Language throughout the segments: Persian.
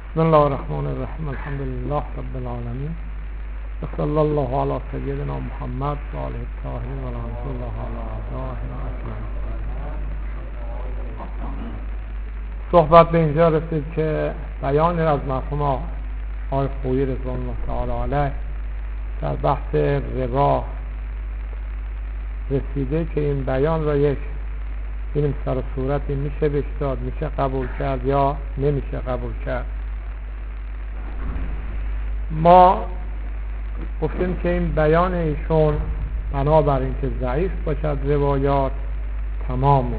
بسم الله الرحمن الرحیم. الحمد لله رب العالمین و صلی الله علی سیدنا محمد و آله الطاهرین و رحمت الله علی اعدائه اجمعین. صحبت به اینجا رسید که بیان از مرحوم آقای خویی رضوان الله تعالی علیه در بحث ربا رسیده که این بیان را یک این سر و صورتی میشه بهش داد، میشه قبول کرد یا نمیشه قبول کرد. ما گفتیم که این بیان ایشون بنابر اینکه ضعیف باشد روایات تمامه.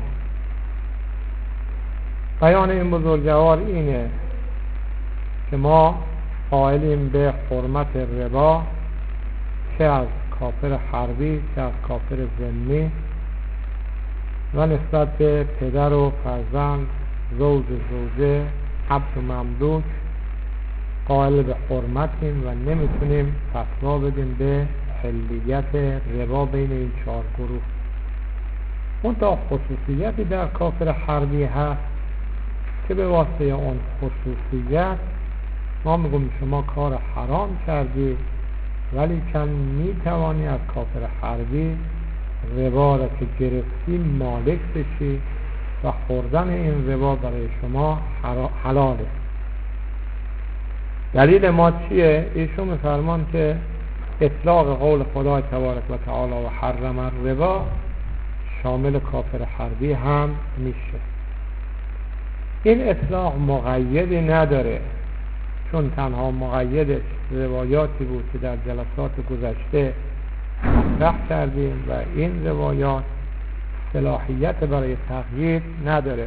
بیان این بزرگوار اینه که ما قائلیم به حرمت ربا، چه از کافر حربی چه از کافر ذمی، و نسبت به پدر و فرزند، زوج و زوجه، عبد و مملوک قائل به حرمتیم و نمیتونیم فتوا بدیم به حلیت ربا بین این چهار گروه. اون تا خصوصیتی در کافر حربی هست که به واسطه اون خصوصیت ما میگم شما کار حرام کردی، ولی کن میتوانی از کافر حربی ربا را که گرفتی مالک بشی و خوردن این ربا برای شما حلاله. دلیل ما چیه؟ ایشون میفرمان که اطلاق قول خدای تبارک و تعالی و حرم الربا شامل کافر حربی هم میشه. این اطلاق مقیدی نداره، چون تنها مقیدش روایاتی بود که در جلسات گذشته مطرح کردیم و این روایات صلاحیت برای تغییر نداره،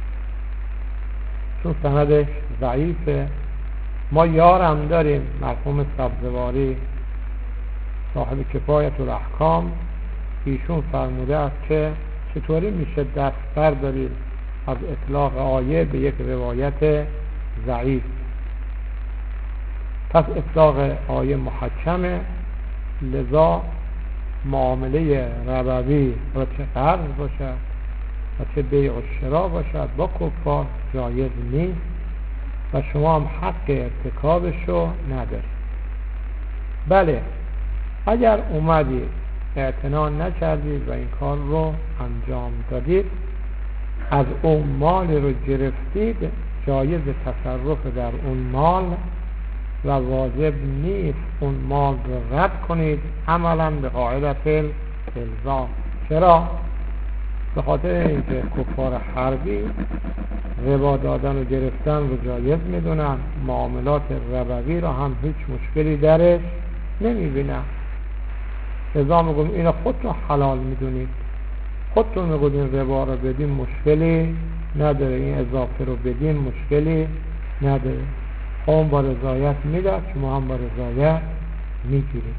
چون سندش ضعیفه. ما یارم داریم مرحوم سبزواری صاحب کفایت الاحکام، ایشون فرموده است که چطوری میشه دست بردارید از اطلاق آیه به یک روایت ضعیف. پس اطلاق آیه محکمه، لذا معامله ربوی و چه قرض باشد و چه بیع و شرا باشد با کفار جایز نیست و شما هم حق ارتکابشو ندارید. بله، اگر اومدید اعتنا نکردید و این کار رو انجام دادید، از اون مال رو گرفتید، جایز تصرف در اون مال و واجب نیست اون مال رو رد کنید عملا به قاعدت الزام. چرا؟ به خاطر اینکه کفار حربی ربا دادن و گرفتن رو جایز میدونن، معاملات ربوی رو هم هیچ مشکلی درش نمیبینن. لذا میگم اینو خودتون حلال میدونید، خودتون میگید این ربا رو بدین مشکلی نداره، این اضافه رو بدین مشکلی نداره. اون با رضایت میداد، شما هم با رضایت میگیرید.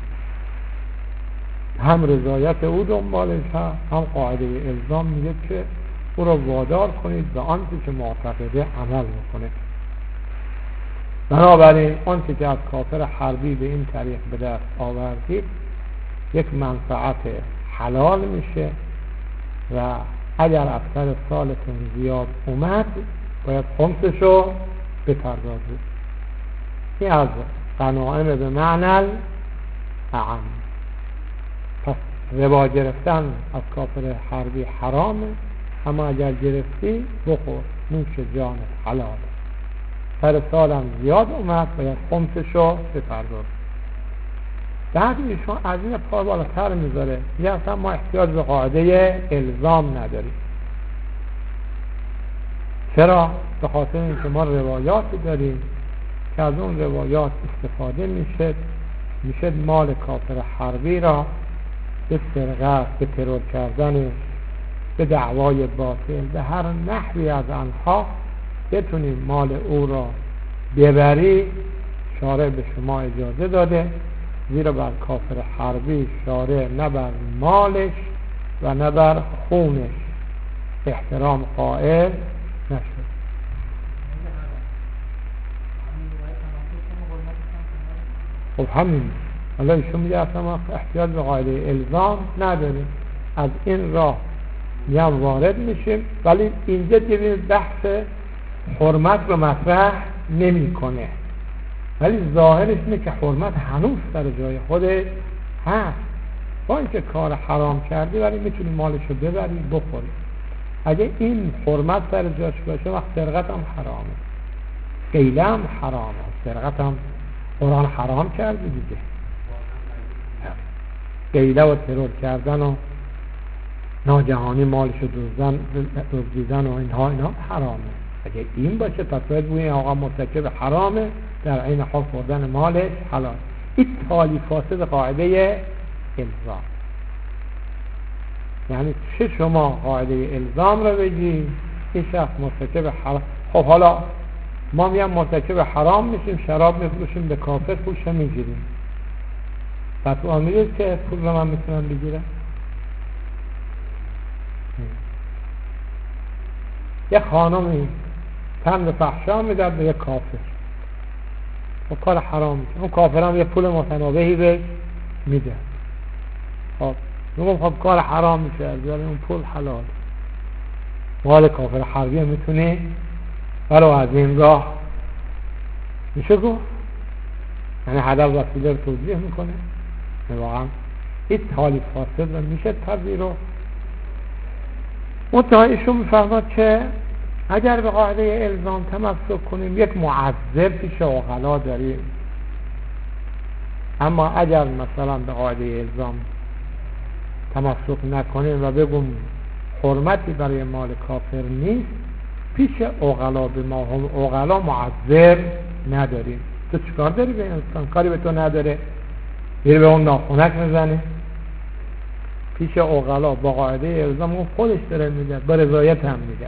هم رضایت او دنبالش هست، هم قاعده الزام میگه که او را وادار کنید به آنچه که معتقده عمل میکنه. بنابراین آنچه که از کافر حربی به این طریق به دست آوردید یک منفعت حلال میشه و اگر اکثر سالتون زیاد اومد باید خمسشو بپردازید. این از غنائم به معنی اعم. پس ربا گرفتن از کافر حربی حرامه، اما اگر گرفتی بخور، نوش جانت حلال. سر سالم زیاد اومد باید خمسشو بپرداز. بعد ایشون از این پا بالاتر میذاره، یه اصلا ما احتیاج به قاعده الزام نداریم. چرا؟ به خاطر اینکه ما روایاتی داریم که از اون روایات استفاده میشه مال کافر حربی را به سرقت، به ترور کردن، به دعوای باطل، به هر نحوی از آنها بتونیم مال او را ببری. شارع به شما اجازه داده، زیرا بر کافر حربی شارع نه بر مالش و نه بر خونش احترام قائل نشد. خب همین حالا ایشون میگه اصلا ما احتیاج به قاعده الزام نداریم، از این راه میام وارد میشیم. ولی اینجا دیدیم بحث حرمت رو مطرح نمیکنه، ولی ظاهرش اینه که حرمت هنوز سر جای خودش هست. با اینکه کار حرام کردی ولی میتونی مالشو ببری بخوری. اگه این حرمت سر جاش باشه وقت سرقت هم حرامه، غیله هم حرامه، سرقت هم قرآن حرام کرده دیگه. غیله و ترور کردن و ناگهانی مالشو دزدیدن و اینها حرامه. اگه این باشه پس باید بگوییم آقا مرتکب حرامه، در عین حال خوردن مالش حلال. این تالی فاسد قاعده الزام. یعنی چه شما قاعده الزام رو بگی این شخص مرتکب حرام، خب حالا ما میام مرتکب حرام میشیم، شراب میفروشیم به کافر پولش میگیریم، پس او میگه که پول رو من میتونم بگیرم؟ یه خانمی تن به فحشا میداد به یه کافر، خب کار حرام میشه، اون کافر هم یه پول متنابهی بهش میده، خب میگم خب کار حرام میشه، ولی اون پول حلال، مال کافر حربی هم میتونه ولو از این راه میشه گفت، یعنی هدف وسیله رو توضیح میکنه. واقعا این تالیف فاسد رو میشه تبدیل رو ایشون میفرماد که اگر به قاعده الزام تمسک کنیم یک معذر پیش عقلا داریم، اما اگر مثلا به قاعده الزام تمسک نکنیم و بگم حرمتی برای مال کافر نیست، پیش عقلا به ما هم عقلا معذر نداریم. تو چیکار داری به انسان؟ کاری به تو نداره، میره به اون ناخونک میزنه. پیش عقلا با قاعده الزام اون خودش داره میده، با رضایت هم میده.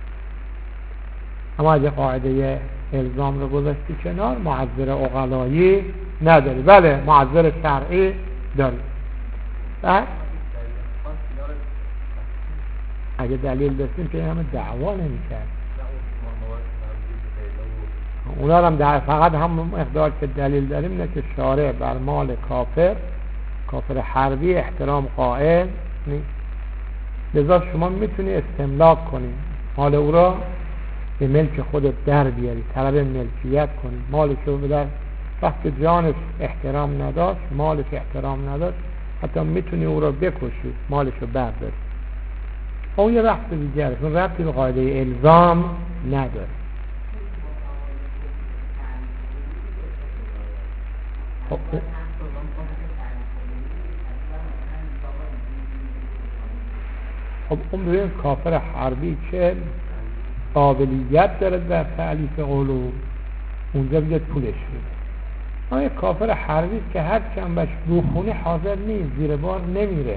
اما اگه قاعده الزام رو گذاشتی کنار، معذر عقلایی نداری. بله معذر شرعی داری. اگه دلیل داشتیم که همه دعوا نمی‌کرد. اونا هم فقط هم مقدار که دلیل داریم اینه که شارع بر مال کافر حربی احترام قائل نیست، لذا شما میتونی استملاک کنی مال او را، به ملک خودت در بیاری، طلب ملکیت کنی، مالشو بدر. وقتی جانش احترام نداشت، مالش احترام نداشت، حتی میتونی او را بکشی، مالشو برداری. اون یه وقت دیگره، اون ربطی به قاعده الزام نداره. خب اون ببین کافر حربی که قابلیت داره در تألیف قلوب، اونجا بیاد پولش میده. اما یک کافر حربی که هر چند بهش روخونه حاضر نیست، زیر بار نمیره.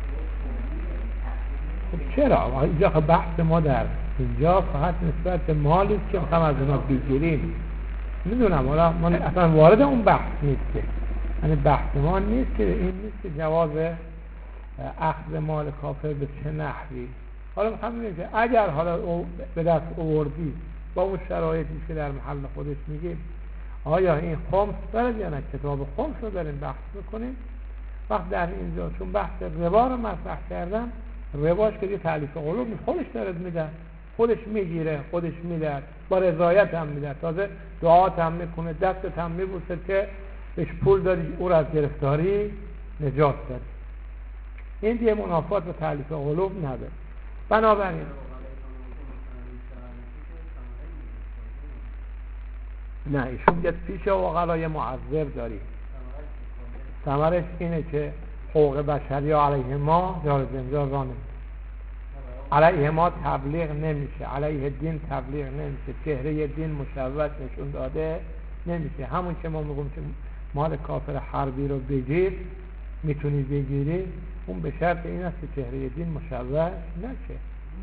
خب چرا؟ اینجا بحث ما در اینجا فقط نسبت به مالی که میخوام از اونا بگیریم. میدونم حالا ما اصلا وارد اون بحث نیست که، یعنی بحث ما نیست که این نیست که جواز اخذ مال کافر به چه نحوی. حالا میخوام بگیم که اگر حالا به دست آوردی با اون شرایطی که در محل خودش میگیم، آیا این خمس داره یا نه؟ کتاب خمس رو داریم بحث میکنیم. وقت در اینجا چون بحث ربا رو مطرح کردن، رباش که یه تألیف قلوب نیست، خودش داره میده، خودش میگیره، خودش میده، با رضایت هم میده، تازه دعات هم میکنه، دستت هم میبوسه که بهش پول دادی، او را از گرفتاری نجات دادی. این دیگه منافات به تألیف قلوب نداره. بنابراین نه، ایشون یه پیش وقلای معذر داری. ثمرش اینه که حقوق بشری علیه ما دار زنجان را نمیشه، علیه ما تبلیغ نمیشه، علیه دین تبلیغ نمیشه، چهره دین مشوش نشون داده نمیشه. همون که ما میگم که مال کافر حربی رو بگیر، میتونی بگیری، اون به شرط این است که چهره دین مشوش نشه.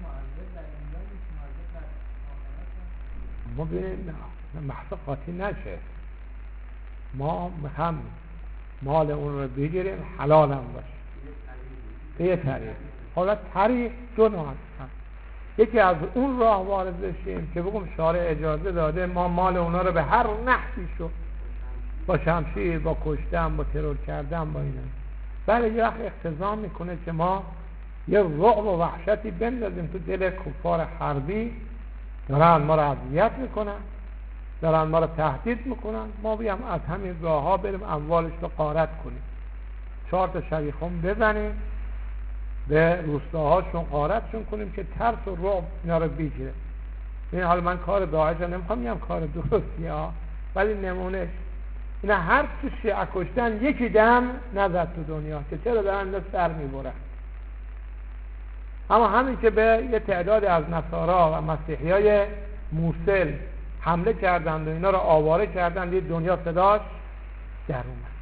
ما ببینیم محصول قاطی نشه، ما هم مال اون رو بگیریم، حلال هم باشه به یه طریق. حالا طریق دو نوع هست، یکی از اون راه وارد بشیم که بگم شارع اجازه داده ما مال اونا رو به هر نحوی شو، با شمشیر، با کشتن، با ترور کردن، با اینا. بله یه وقت اقتضا میکنه که ما یه رعب و وحشتی بندازیم تو دل کفار حربی، دارن ما رو اذیت میکنن، دارن ما رو تهدید میکنن، ما بیام از همین راه ها بریم اموالش رو غارت کنیم، 4 تا شبیخون بزنیم به روستاهاشون غارتشون کنیم که ترس و رعب اینا رو بگیره. این حالا من کار داعش رو نمیخوام میگم کار درستی ها، ولی نمونهش اینا هر چی شیعه کشتن یکی دم نزد تو دنیا که چرا دارن سر میبرن. اما همین که به یه تعدادی از نصارا و مسیحیای موصل حمله کردند و اینا رو آواره کردند، یه دنیا صداش در اومد.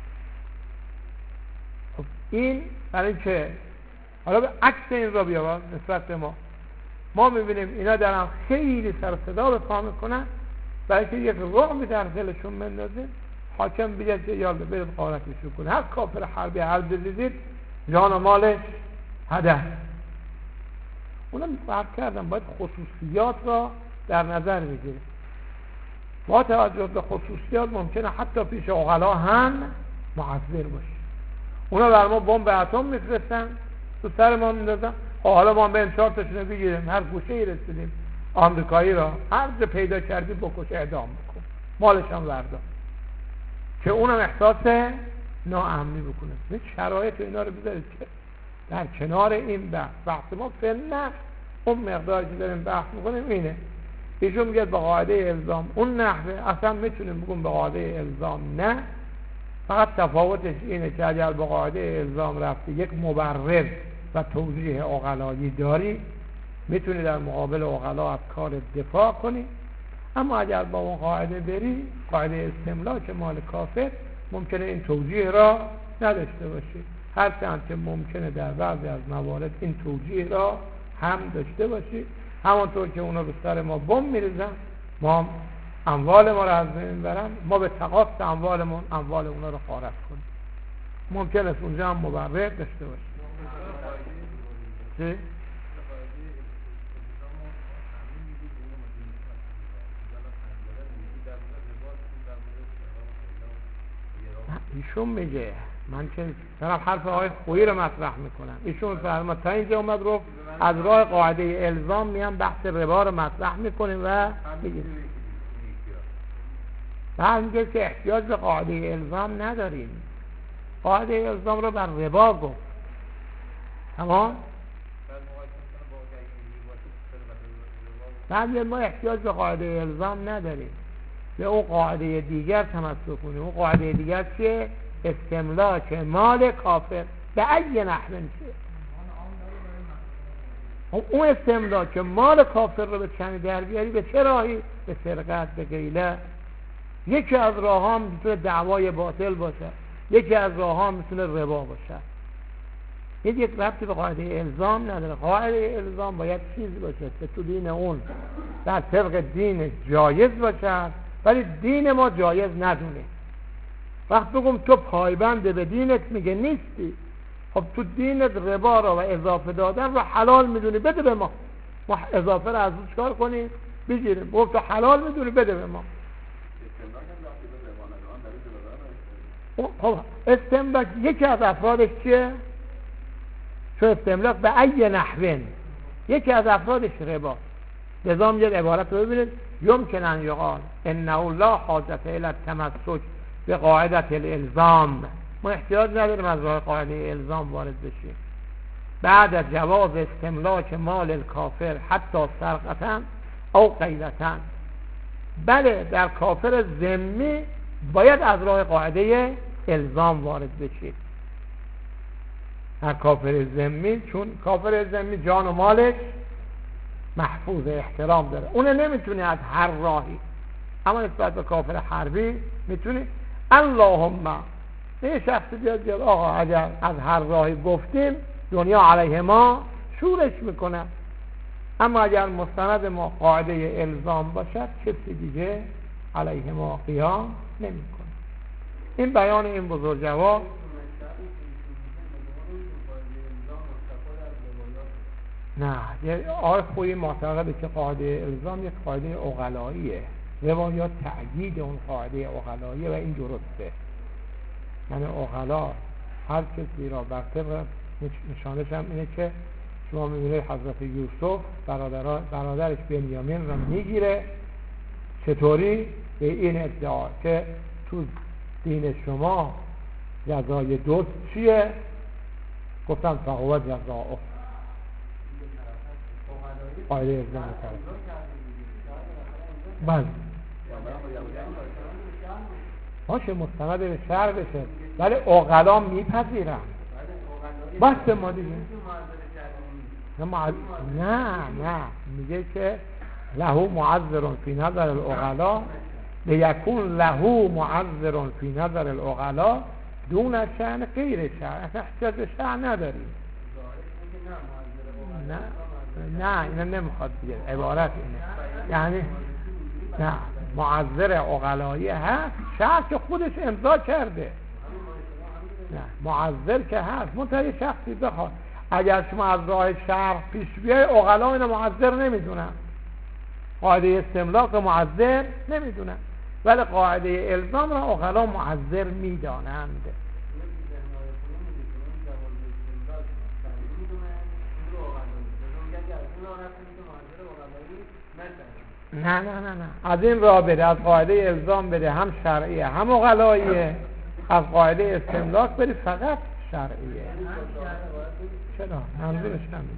خب این برای که حالا به عکس این را بیاورد نسبت به ما میبینیم اینا دارن خیلی سر صدا به پا میکنن برای که یک رعبی در دلشون بندازه، حاکم بگه که یالا برید غارتشون کنه، هر کافر حربی هر دیدید جان و مالش هدر. اونا فرق کردن باید خصوصیات را در نظر بگیریم. با توجه به خصوصیات ممکنه حتی پیش عقلا هم معذر باشه. اونا بر ما بمب اتم میفرستن تو سر ما میندازن، حالا ما بریم 4 تاشونو بگیریم، هر گوشه‌ای رسیدیم آمریکایی را هر جا پیدا کردی بکش اعدام بکن، مالش هم بردار، که اونم احساس ناامنی بکنه. این شرایط و اینا رو بذارید که در کنار این بحث ما فعلا اون مقداری که داریم بحث میکنیم اینه. ایشون میگه به قاعده الزام اون نحوه، اصلا میتونیم بگیم به قاعده الزام نه، فقط تفاوتش اینه که اگر به قاعده الزام رفتی یک مبرر و توجیه عقلایی داری میتونی در مقابل عقلا از کار دفاع کنی. اما اگر با اون قاعده بری، قاعده استملاک مال کافر، ممکنه این توجیه را نداشته باشی، هرچند که ممکنه در بعضی از موارد این توجیه را هم داشته باشی. همانطور که اونا به سر ما بمب میریزن، ما اموال ما را از بین برن، ما به تقاص اموال اونا رو غارت کنیم. ممکن است اونجا هم مبرر داشته باشی. چی؟ ایشون میگه، من که طرف حرف آقای خویی رو مطرح میکنم، ایشون فرمود تا اینجا اومد رو از راه قاعده الزام میان بحث ربا رو مطرح میکنیم و میگیم بعد میگه که احتیاج به قاعده الزام نداریم، قاعده الزام رو بر ربا گفت. تمام؟ بعد ما احتیاج به قاعده الزام نداریم، به اون قاعده دیگر تمسک کنیم. اون قاعده دیگر چیه؟ استملاک مال کافر به ای نحو میشه. اون استملاک مال کافر رو به چنگ در بیاری به چه راهی؟ به سرقت، به غیله. یکی از راه ها میتونه دعوای باطل باشه، یکی از راه ها میتونه ربا باشه. یک ربطی به قاعده الزام نداره. قاعده الزام باید چیزی باشه که تو دین اون در طبق دین جایز باشه، ولی دین ما جایز ندونه. وقت بگم تو پایبند به دینت میگه نیستی، خب تو دینت ربا رو و اضافه دادن رو حلال میدونی، بده به ما اضافه رو از اون چکار کنیم بگیریم. تو حلال میدونی، بده به ما. خب استملاک یکی از افرادش چیه؟ چون استملاک به ای نحوین یکی از افرادش ربا. لذا میگه عبارت رو ببینید، یمکن ان یقال انه لا حاجت الی التمسک به قاعده الالزام، ما احتیاج نداریم از راه قاعده الزام وارد بشیم. بعد از جواز استملاک مال الکافر حتی سرقتن او غیلتن، بله در کافر ذمی باید از راه قاعده الزام وارد بشید. هر کافر ذمی، چون کافر ذمی جان و مالش محفوظ احترام داره، اون نمیتونی از هر راهی، اما نسبت به کافر حربی میتونی. اللهم یه شخصی بیاد آقا اگر از هر راهی گفتیم دنیا علیه ما شورش میکنه، اما اگر مستند ما قاعده الزام باشد کسی دیگه علیه ما قیام نمیکنه. این بیان این بزرگوار. نه، یه آقای خویی معتقده که قاعده الزام یک قاعده عقلاییه، روایات تأیید اون قاعده عقلاییه و این درسته. یعنی عقلا هر کسی را بر طبق نشانش هم اینه که شما میبینید حضرت یوسف برادرش بنیامین را میگیره، چطوری؟ به این ادعا که تو دین شما جزای دوست چیه؟ گفتم فهو جزاؤه. قاعده الزام کرد. بله باشه مستند به شرع بشه، ولی عقلا میپذیرن. بس ما دیگه نه میگه که له معذر فی نظر العقلا لیکون له معذر فی نظر العقلا دون شأن غیر شرع. اصلا احتیاج به شرع نداریم. نه اینا نمیخواد دیگه، عبارت اینه یعنی نه معذر عقلایی هست، شرع که خودش امضا کرده. نه معذر که هست، منتهی شخصی بخواد اگر شما از راه شرع پیش بیای عقلا اینو معذر نمیدونن، قاعده استملاک معذر نمیدونن، ولی قاعده الزام را عقلا معذر میدانند. نه از این راه بده، از قاعده الزام بده، هم شرعیه هم عقلاییه. از قاعده استملاک بده فقط شرعیه. چرا؟ منظورش نمیده.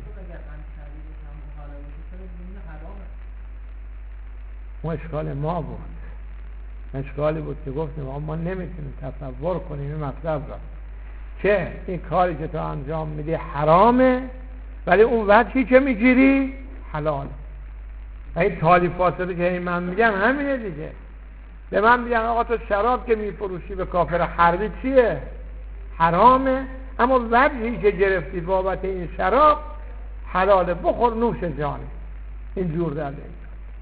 اون اشکال ما بود، اشکالی بود که گفتیم ما نمیتونیم تصور کنیم این مطلب را که این کاری که تو انجام میدی حرامه ولی اون وجهی که میگیری حلال. این تالیفاتی که من میگم همینه دیگه. به من میگن آقا تو شراب که میفروشی به کافر حربی چیه؟ حرامه، اما وجهی که گرفتی بابت این شراب حلاله، بخور نوش جانه. اینجور در این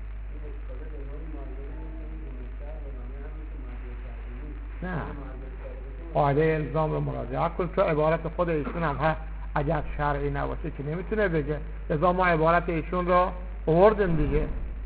نه قاعده الزام رو مراجعه کن، چون عبارت خود ایشون هم هست اگر شرعی نباشه که نمیتونه بگه. لذا ما عبارت ایشون رو آوردیم دیگه،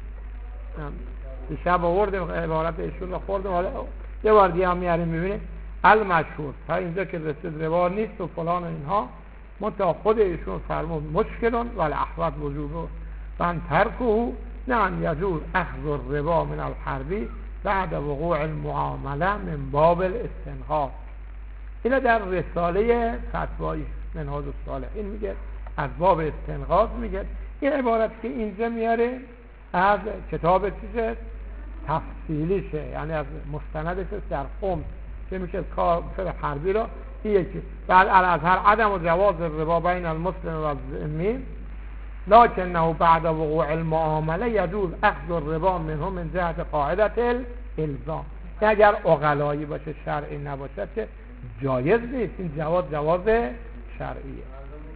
دیشب آوردیم عبارت ایشون رو خوردیم، حالا یه بار دیگه هم میاریم میبینیم. المشهور تا اینجا که رسید روا نیست و فلان و اینها، منتها خود ایشون فرمود مشکلون ولی احوط وجوده من ترکه نه یجوز اخذ الربا من الحربی بعد وقوع المعامله من باب الاستنهاض. اینا در رساله فتوای منهاج الصالحین میگه، از باب استنهاض میگه. این عبارت که اینجا میاره از کتاب چیزه تفصیلیشه، یعنی از مستندش در خمس که میشه کافر حربی را یکی. بعد الازهر عدم و جواز الربا بین المسلم و الذمی لکنه بعد وقوع المعامله یجوز اخذ الربا منهم من جهت قاعده الالزام. اگر عقلایی باشه شرعی نباشه که جایز نیست. این جواز شرعیه.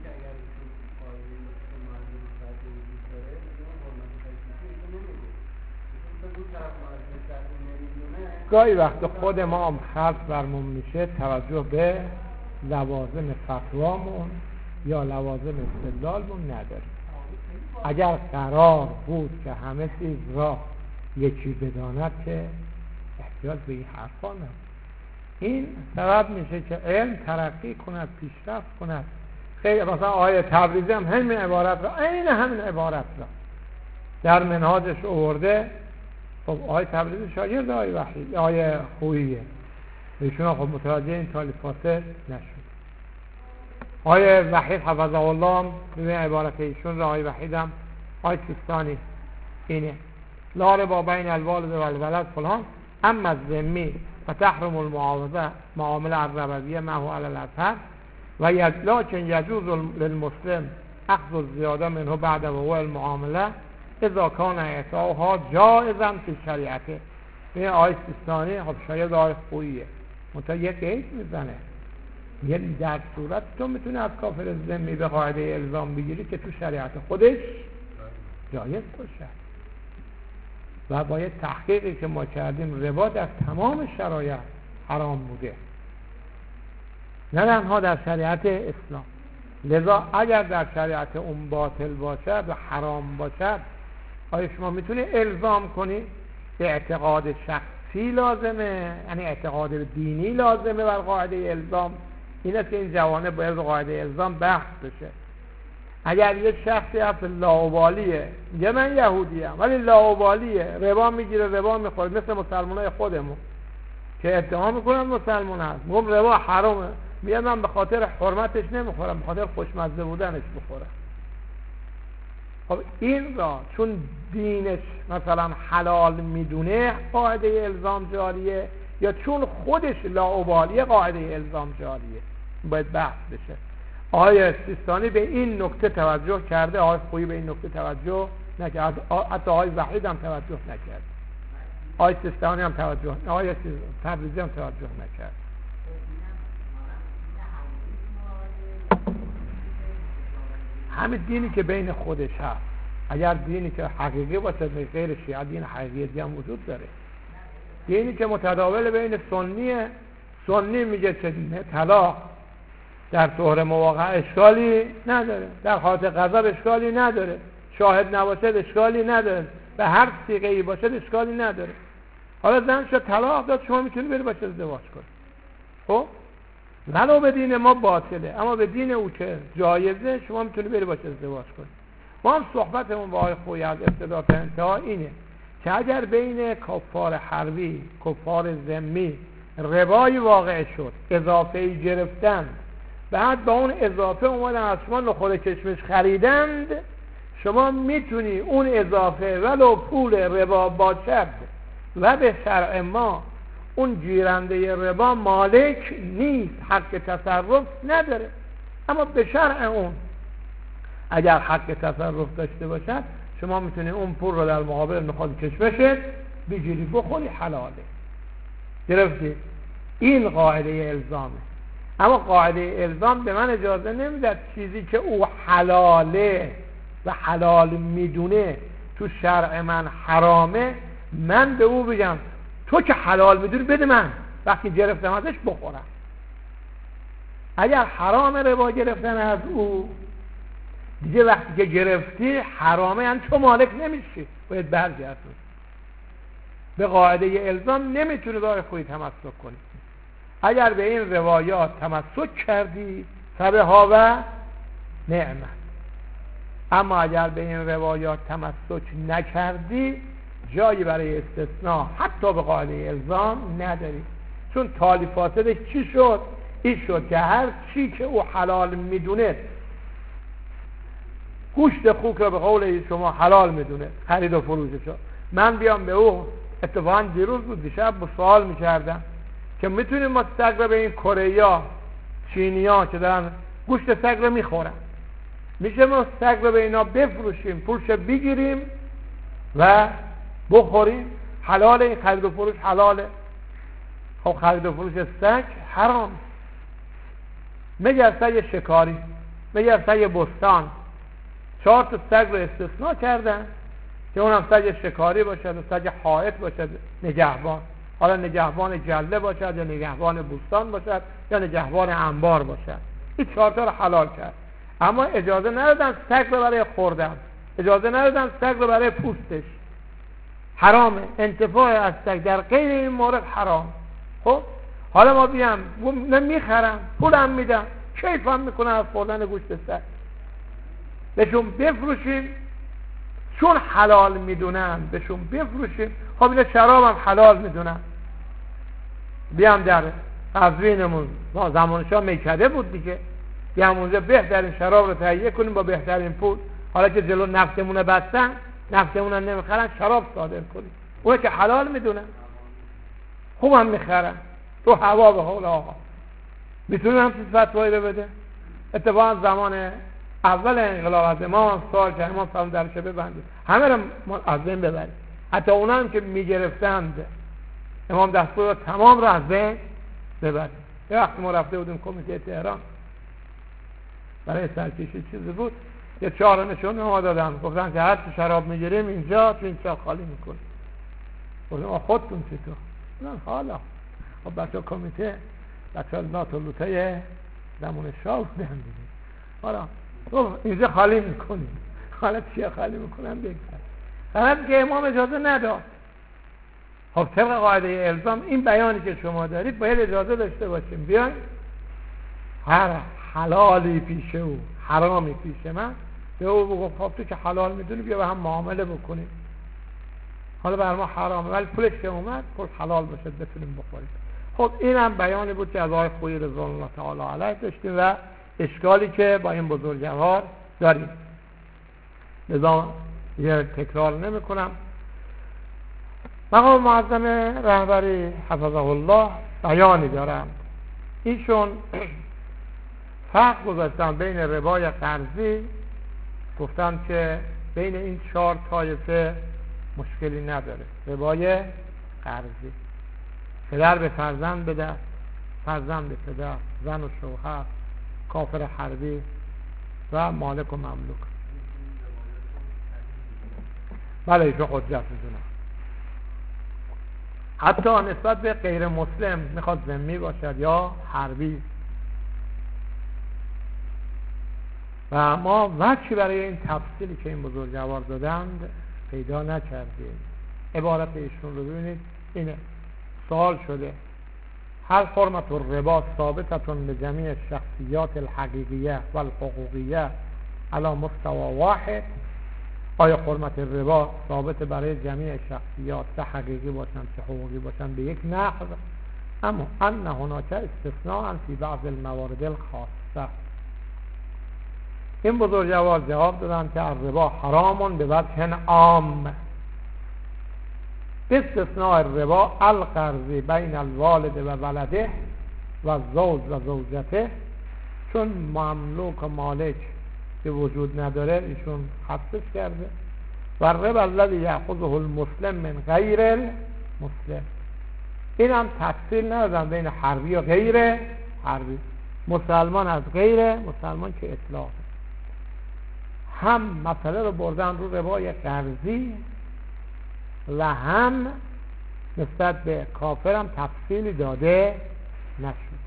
گاهی وقت خود ما هم خلط برمون میشه توجه به لوازم فتوامون یا لوازم استدلالمون نداریم. اگر قرار بود که همه چیز را یکی بداند که احتیاج به این حرفا نداریم. این سبب میشه که علم ترقی کند، پیشرفت کند. خیلی مثلا آیه تبریزی هم همین عبارت را، این همین عبارت را در منهاجش آورده. خب آیه تبریزی شاگرد آیه وحید، آیه خوییه، ایشون خب متوجه این تالیفات نشد. آیه وحید حفظه الله ببین عبارت ایشون را، آیه وحید هم آیه سیستانی اینه لا ربا بین الوالد و الولد فلان اما الذمی و تحرم المعامله الربویه ما هو علی الازهر و لکن یجوز للمسلم اخذ الزیاده منه بعد وقوع المعامله اذا کان اعطاها جائزا فی شریعته. این آیه سیستانی خب شاید آیه خوییه، منتها یک قید میزنه، یه در صورت تو میتونی از کافر ذمی به قاعده الزام بگیری که تو شریعت خودش جایز باشه. و با یه تحقیقی که ما کردیم ربا در تمام شرایط حرام بوده، نه تنها در شریعت اسلام. لذا اگر در شریعت اون باطل باشد و حرام باشد، آیا شما میتونی الزام کنی؟ اعتقاد شخصی لازمه، یعنی اعتقاد دینی لازمه بر قاعده الزام. این است که این جوانب باید قاعده الزام بحث بشه. اگر یک شخصی هست لاابالیه میگه من یهودیم ولی لاابالیه، ربا میگیره ربا میخوره، مثل مسلمانای خودمون که اتهام میکنن مسلمان هست، میگم ربا حرامه، میگه من به خاطر حرمتش نمیخورم، به خاطر خوشمزه بودنش بخورم. خب این را چون دینش مثلا حلال میدونه قاعده الزام جاریه، یا چون خودش لاابالیه قاعده الزام جاریه؟ باید بحث بشه. آقای سیستانی به این نکته توجه کرده، آقای خویی به این نکته توجه نکرد، حتی آقای وحید هم توجه نکرد، آقای سیستانی هم توجه، آقای تبریزی هم توجه نکرد. همین دینی که بین خودش هست، اگر دینی که حقیقی باشه غیر شیعه دین حقیقی هم وجود داره. دینی که متداول بین سنی میگه که طلاق در طهر مواقع اشکالی نداره، در حالت غضب اشکالی نداره، شاهد نباشد اشکالی نداره، به هر صیغه‌ای باشد اشکالی نداره. حالا زن شد طلاق داد، شما میتونی بری باش ازدواج کنی. خب ولو به دین ما باطله، اما به دین او که جایزه شما میتونی بری باش ازدواج کنی. ما هم صحبتمون با آقای خویی از ابتدا تا انتها اینه که اگر بین کفار حربی، کفار ذمی ربایی واقع شد، اضافه‌ای گرفتن، بعد با اون اضافه اومدن از شما نخود کشمش خریدند، شما میتونی اون اضافه ولو پول ربا باشد و به شرع ما اون گیرنده ربا مالک نیست، حق تصرف نداره، اما به شرع اون اگر حق تصرف داشته باشد شما میتونی اون پول رو در مقابل نخود کشمشت بگیری بخوری، حلاله. گرفتی؟ این قاعده الزامه. اما قاعده الزام به من اجازه نمیده چیزی که او حلاله و حلال میدونه تو شرع من حرامه من به او بگم تو که حلال میدونی بده من، وقتی گرفتم ازش بخورم. اگر حرام ربا گرفتن از او دیگه وقتی که گرفتی حرامه، یعنی تو مالک نمیشی، باید برگردی. به قاعده الزام نمیتونی داره خوی تمسک کنی. اگر به این روایات تمسک کردی فبها و نعمت، اما اگر به این روایات تمسک نکردی جایی برای استثناء حتی به قاعده الزام نداری. چون تالی فاسدش چی شد؟ این شد که هر چی که او حلال میدونه، گوشت خوک رو به قول شما حلال میدونه، خرید و فروشش، من بیام به او اتفاقا دیروز بود دیشب با سوال میکردم که میتونیم ما سگ رو به این کره‌ای‌ها چینی‌ها که دارن گوشت سگ رو میخورن، میشه ما سگ رو به اینا بفروشیم، پولش بگیریم و بخوریم؟ حلاله این خرید و فروش؟ حلاله. خب خرید و فروش سگ حرام. مگر سگ شکاری، مگر سگ بستان 4 تا سگ رو استثناء کردن که اونم سگ شکاری باشد و سگ حائط باشد، نگهبان، حالا نگهبان جله باشد یا نگهبان بستان باشد یا نگهبان انبار باشد. این 4 تا رو حلال کرد، اما اجازه ندادن سگ رو برای خوردن، اجازه ندادن سگ رو برای پوستش. حرامه انتفاع از سگ در غیر این مورد حرام. خب حالا ما بیام نمیخرم، پولم میدم، کیفم میکنم از خوردن گوشت سگ، بهشون بفروشیم چون حلال میدونن، بهشون بفروشیم. خب اینا شراب هم حلال میدونن، بیام در قزوینمون زمان شاه میکده بود دیگه، بیام اونجا بهترین شراب رو تهیه کنیم با بهترین پول. حالا که جلو نفتمونه بستن، نفتمونه نمیخرن، شراب صادر کنیم، اونه که حلال میدونن خوبم میخرن، تو هوا به حول آقا میتونیم همچین فتوایی رو بده. اتفاقا زمان اول انقلاب از امام سوال که امام فرمود درش ببندید، همه رو از بین ببرید، حتی اونا هم که میگرفتند امام دستور تمام رو از بین ببرید. یه وقتی ما رفته بودیم کمیته تهران برای سرکشی چیزی بود، یه 4 نشونه ما دادن، گفتن که هر چی شراب میگیریم اینجا تو این چاه خالی میکنیم. گفتم خودتون چطور؟ نه حالا خب بچه کمیته، بچه ناتولوته زمان شاه بودن دیگه، حالا تو اینجا خالی میکنیم، حالا چیه خالی میکنم بگذار، فقط که امام اجازه نداد. خب طبق قاعده الزام این بیانی که شما دارید باید اجازه داشته باشیم، بیاین هر حلالی پیش او حرامی پیش من، به او بگو خب تو که حلال میدونی بیا به هم معامله بکنیم، حالا بر ما حرامه ولی پولش که اومد پول حلال باشه بتونیم بخوریم. خب این هم بیانی بود که از آقای خویی رضوان الله تعالی علیه داشتیم و اشکالی که با این بزرگوار داریم، لذا یه تکرار نمی کنم. مقام معظم رهبری حفظه الله بیانی دارند. ایشون فرق گذاشتن بین ربای قرضی، گفتن که بین این 4 طایفه مشکلی نداره. ربای قرضی، پدر به فرزند بده، فرزند به پدر، زن و شوهر، کافر حربی و مالک و مملوک. بله ایشون حجت میدونن. حتی نسبت به غیر مسلم میخواد ذمی باشد یا حربی. و ما وجهی برای این تفصیلی که این بزرگوار دادند پیدا نکردیم. عبارت ایشون رو ببینید، اینه سوال شده هل حرمت الربا ثابتتون به جمیع شخصیات الحقیقیه و الحقوقیه علی مستوى واحد؟ آیا حرمت ربا ثابت برای جمیع شخصیات، چه حقیقی باشن چه حقوقی باشن به یک نحو؟ اما ان هناک استثناء فی بعض الموارد الخاصه. این بزرگوار جواب دادن که الربا حرام به وجه عام، استثناء الربا القرضی بین الوالد و ولده و زوج و زوجته، چون مملوک و مالک که وجود نداره ایشون حذفش کرده. و الربا الذی یأخذه المسلم من غیر المسلم، این هم تفصیل ندادن بین حربی و غیر حربی، مسلمان از غیر مسلمان که اطلاق. هم مسئله رو بردن رو ربای قرضی و هم نسبت به کافر هم تفصیلی داده نشد.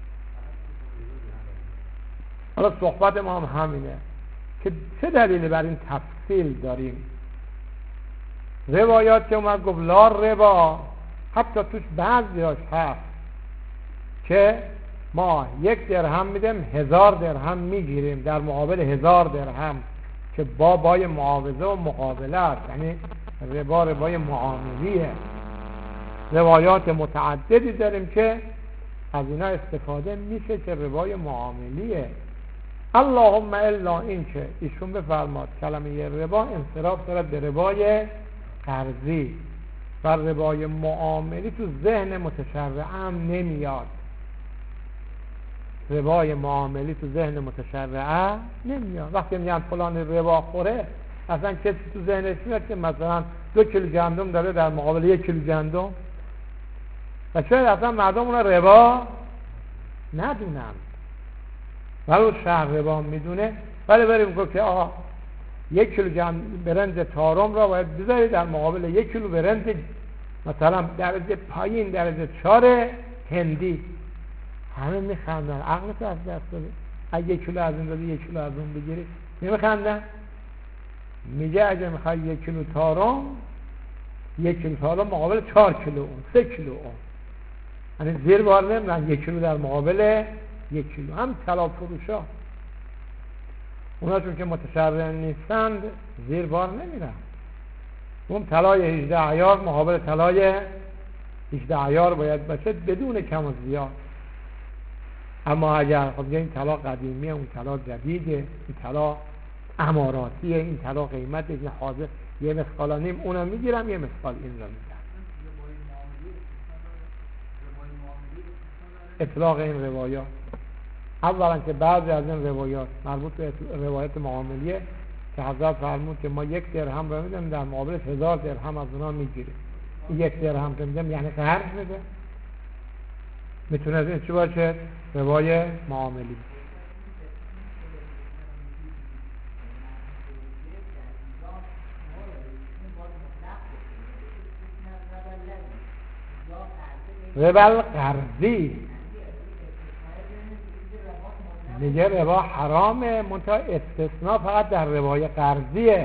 حالا صحبت ما هم همینه که چه دلیلی بر این تفصیل داریم. روایات که اومد گفت لا ربا، حتی توش بعضیاش هست که ما 1 درهم میدیم 1000 درهم میگیریم در مقابل 1000 درهم که بابای معاوضه و مقابله است، یعنی ربای معاملیه. روایات متعددی داریم که از اینا استفاده میشه که ربای معاملیه. اللهم الا این که ایشون بفرماد کلمه ربا انصراف دارد به ربای قرضی و ربای معاملی تو ذهن متشرع هم نمیاد. ربای معاملی تو ذهن متشرعه نمیاد. وقتی میگن فلان ربا خوره اصلا کسی تو ذهنش میاد که مثلا 2 کیلو گندم داره در مقابل 1 کیلو گندم، و شاید اصلا مردم اون ربا ندونن، ولی شهر ربا میدونه. ولی بریم گفت که آقا 1 کیلو برنج تارم را باید بذاری در مقابل 1 کیلو برنج مثلا درجه پایین درجه 4 هندی، همه میخندن. عقلتو از دست داده، اگه 1 کیلو از این دادی 1 کیلو از اون بگیری نمیخندن. میگه اگه میخوای 1 کیلو تارم، 1 کیلو تارم مقابل 4 کیلو اون 3 کیلو اون، یعنی زیر بار نمیرن. 1 کیلو در مقابل 1 کیلو. هم طلا فروشا اونا چون که متشرع نیستند زیر بار نمیرن. اون طلای 18 عیار مقابل طلای 18 عیار باید باشه بدون کم و زیاد. اما اگر خب این طلا قدیمیه اون طلا جدیده، این طلا اماراتیه، این طلا قیمتش حاضر یه مسقال نیم اونم میگیرم یه مسقال این رو میگیرم. اطلاق این روایات اولا که بعضی از این روایات مربوط به روایت معاملیه که حضرت فرمود که ما 1 درهم رو میدیم در مقابل 1000 درهم از اونا میگیریم. 1 درهم که میدیم یعنی قرض میده. میتونه از این چی باشه؟ روای معاملی. ربا قرضی میگه ربا حرامه، منتها استثناء فقط در روای قرضیه.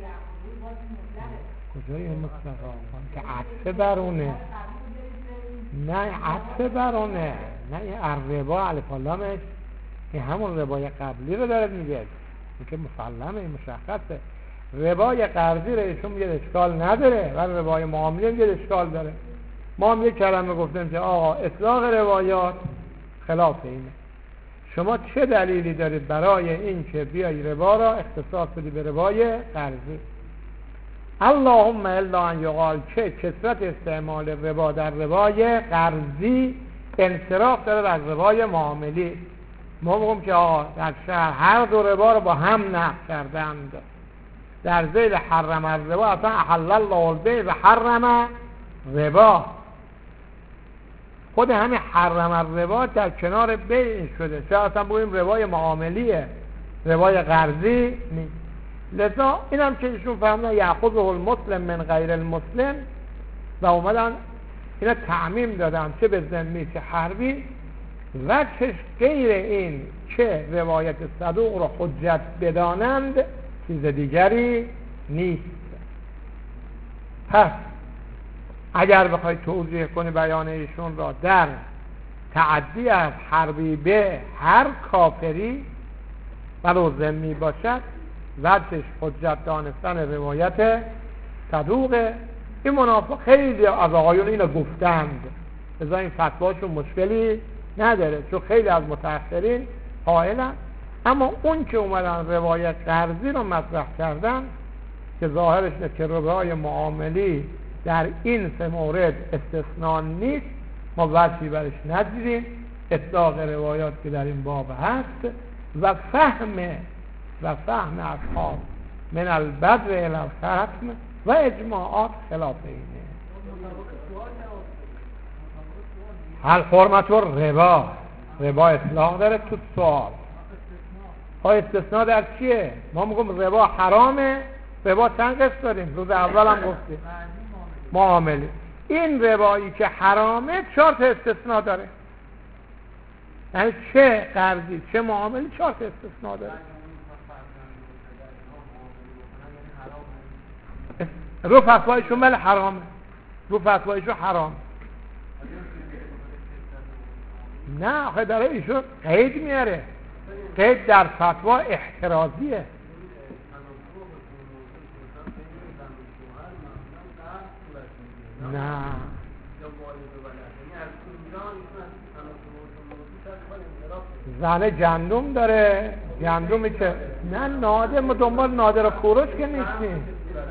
کجای مطلقا که عطفه برونه؟ نه عطف برونه، نه این الربا الفالامش این همون ربای قبلی رو داره میگه، این که مسلمه، این مشخصه. ربای قرضی رو ایشون میگه اشکال نداره و ربای معامله میگه اشکال داره. ما هم یک کلمه گفتیم که آقا اطلاق روایات خلاف اینه. شما چه دلیلی دارید برای این که بیای ربا را اختصاص بدی به ربای قرضی؟ اللهم الا ان یقال که کثرت استعمال ربا در ربای قرضی انصراف داره از ربای معاملی. ما میگم که آقا در شهر هر دو ربا رو با هم نقض کردند. در ذیل حرم الربا اصلا احل الله البیع و حرم ربا، خود همین حرم الربا در کنار بیع شده، چه اصلا بگویم ربای معاملیه، ربای قرضی نیست. لذا این هم که ایشون فهمدن یأخذه المسلم من غیر المسلم و اومدن اینا تعمیم دادن چه به ذمی چه حربی و چه غیر این که روایت صدوق را حجت بدانند چیز دیگری نیست. پس اگر بخوای توضیح کنی بیان ایشون را در تعدی از حربی به هر کافری ولو ذمی باشد وجهش حجت دانستن روایت صدوقه. این منافق خیلی از آقایون اینو گفتند، ازا این فتواشون مشکلی نداره چون خیلی از متأخرین قائلن. اما اون که اومدن روایت قرضی رو مطرح کردن که ظاهرش نه که ربای معاملی در این سه مورد استثناء نیست، ما وجهی برش ندیدیم. اطلاق روایات که در این باب هست و فهم اصحاب من البدر الى الختم و اجماعات خلاف اینه. هل حرمت ربا اطلاق داره تو سوال. استثناء در چیه؟ ما میگم ربا حرامه. ربا چند قسم داریم؟ روز اول هم گفتیم معامله. این ربایی که حرامه 4 تا استثناء داره، یعنی چه قرضی چه معامله 4 تا استثناء داره. رو فتوایشون بله حرامه، رو فتوایشون حرام. نه آخه داره ایشون قید میاره، قید در فتوا احترازیه. نه زنه گندم داره، گندمی که نه نادر، ما دنبال نادر و کوروش که نیستیم،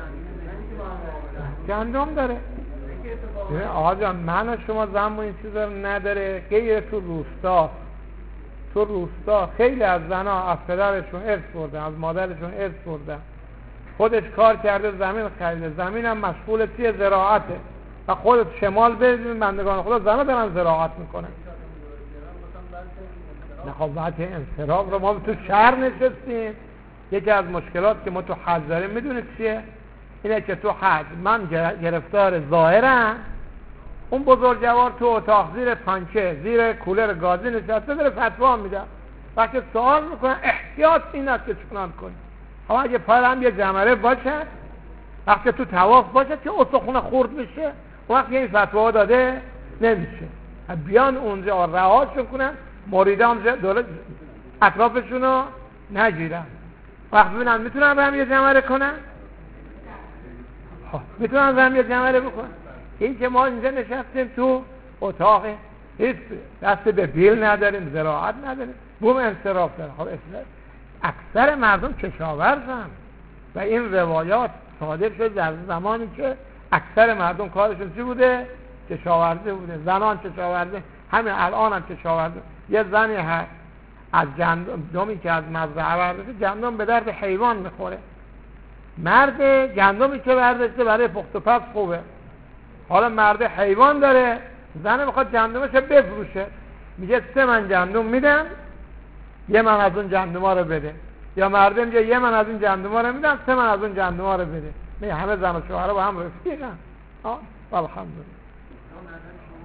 گندم داره. آقا جان من و شما زن این چیزا رو نداره. غیر تو روستا خیلی از زنها از پدرشون ارث بردن، از مادرشون ارث بردن، خودش کار کرده زمین خریده، زمین هم مشغول چیه؟ زراعته. و خودت شمال برید بندگان خدا زنها دارن زراعت میکنن. نه خب بعد انصراف رو ما تو شهر نشستیم. یکی از مشکلات که ما تو حج داریم میدونید چیه؟ اینه که تو حج من گرفتار ظاهرم، اون بزرگوار تو اتاق زیر پنکه زیر کولر گازی نشسته داره فتوا میده. وقتی سوال میکنن احتیاط این است که چکنان کنی. اما اگه پایرم یه جمره باشه، وقتی تو طواف باشه که استخونه خورد میشه، وقتی این فتوا داده نمیشه. بیان اونجا رهاشون کنن، مریدان دولت اطرافشونو نگیرن. وقتی ببینن میتونن به هم یه جمره کنن، میتونن به هم یه جمره بکنن. این که ما اینجا نشستیم تو اتاق، هیچ دست به بیل نداریم، زراعت نداریم، بوم انصراف داره. خب اکثر مردم کشاورزن و این روایات صادر شد در زمانی که اکثر مردم کارشون چی بوده؟ کشاورزی بوده. زنان کشاورزی، همین الان هم کشاورزی. یه زنی هست از گندمی که از مزرعه برداشته، گندم به درد حیوان میخوره. مرد گندمی که برداشته برای پخت و پز خوبه. حالا مرد حیوان داره، زن میخواد گندمش بفروشه، میگه 3 من گندم میدم، 1 من از اون گندما رو بده. یا مرد میگه 1 من از این گندما رو میدم، 3 من از اون گندما رو بده. همه زن و شوهر با هم رفیقن. الحمدلله.